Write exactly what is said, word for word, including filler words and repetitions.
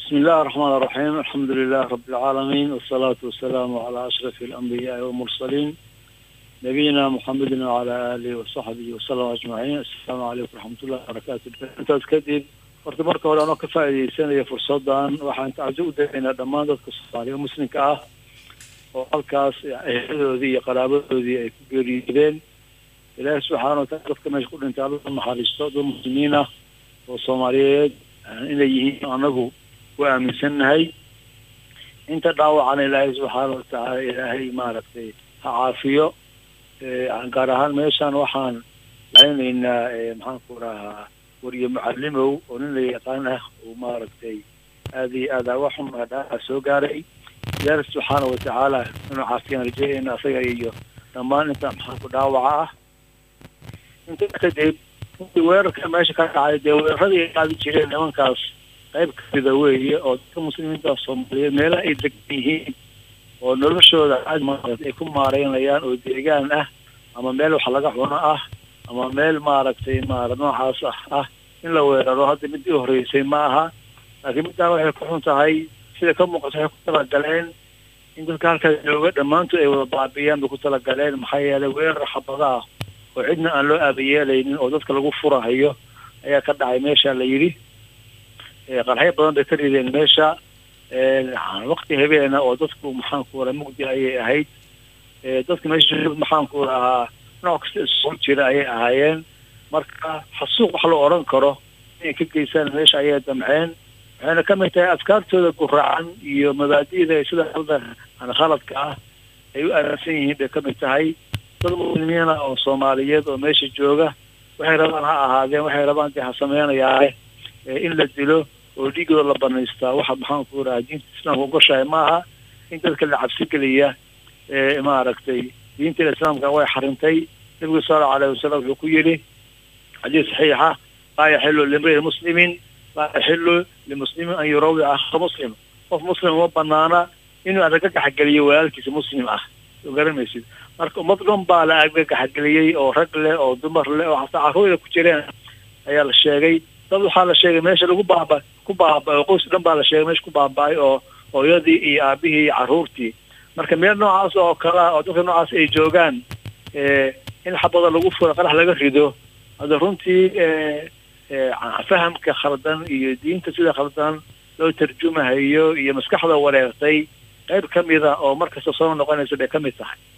بسم الله الرحمن الرحيم. الحمد لله رب العالمين، والصلاة والسلام على أشرف الأنبياء والمرسلين نبينا محمد وعلى آله وصحبه وسلم أجمعين. السلام عليكم ورحمة الله وبركاته. أنت تكدب horta marka hore anoo ka faa'iideysanaya fursadan waxaan tacajub u dareynaa dhammaan dadka Soomaaliyeed muslimka ah oo halkaas ehedoodii iyo qaraabadoodii ay ku geeriyoodeen. Ilaahay subxaanahu wa ta'aala dadka meesha ku dhintay Alla naxariisto, dad muslimiin ah oo Soomaaliyeed inay yihiin anagu ku aaminsanahay. inta dhaawacana Ilaahay subxaanahu wa ta'aala Ilaahay maaragtay ha caafiyo. aan gaar ahaan meeshaan waxaan leenaynaa maxaan ku rahaa wariye macallimow oo nin la yaqaan ah oo maaragtay aad iyo aad wax xun ah soo gaaray. Ilaahay subxaanahu wa ta'aala inuu caafiyo rajayna asaga iyo dhammaan inta maxaan ku dhaawaca ah. inta kadib weerarka meesha ka dhacay dee weeraradii ay qaadi jireen nimankaas qayb ka mid ah weeye oo dadka muslimiinta Soomaaliyeed meelaha ay degan yihiin oo noloshooda aad maaragtay ay ku maareynayaan oo deegaan ah ama meel wax laga cuno ah ama meel maaragtay maarag noocaas ah in la weeraro hadda mid u horeysay ma aha. laakiin midaan waxay ku xun tahay sida ka muuqata waxay ku talagaleen in dadka halkaas jooga dhammaantood ay wada baabiyaan bay ku talagaleen. maxaa yeelay weerar xabada ah oo cidna aan loo aabayeelaynin oo dadka lagu furahayo ayaa ka dhacay meesha la yidhi. qarxyo badan bay ka rideen meesha waqti habeena oo dadku maxaan ku wara mugdi ayay ahayd. dadka meesha maxaan ku ahaa nooc kasta isugu jira ayay ahaayeen. marka xasuuq wax la oran karo inay ka geystaan meesha ayay damceen. waxayna ka mid tahay afkaartooda guraacan iyo mabaadi'da sida halda aan khaladka ah ay u aaminsan yihiin bay ka mid tahay. dad muslimiin ah oo Soomaaliyeed oo meesha jooga waxay rabaan ha ahaadeen waxay rabaan inay sameeyaan in la dilo oo dhiigooda la banaystaa waxa maxaan ku rahaa diinta islaamka ugashahay maaha. in dadka la cabsi geliya ee maaragtay diinta islaamka way xarintay. nabiga sallallahu alayhi wasallam wuxuu ku yiri xadiis saxiixa laa yaxillu limri'in muslimin laa yaxillu limuslimin an yurawi akha muslim. qof muslim ma banaana inuu argagax geliyo walaalkiisa muslim ah oo garanaysid. marka ummad dhan baa la argagax geliyay oo rag leh oo dumar leh oo xataa carruur ku jireen ayaa la sheegay. dad waxaa la sheegay meesha lagu baaba ku baaba qoys dhan baa la sheegay meesha ku baabaay oo hooyadii iyo aabihii iyo carruurtii. marka meel noocaas oo kala oo dadka noocaas ay joogaan in xabada lagu furo qarax laga rido hada runtii fahamka khaldan iyo diinta sida khaldan loo tarjumahayo iyo maskaxda wareertay qayb ka mid ah oo markasta soo noqonaysa bay ka mid tahay.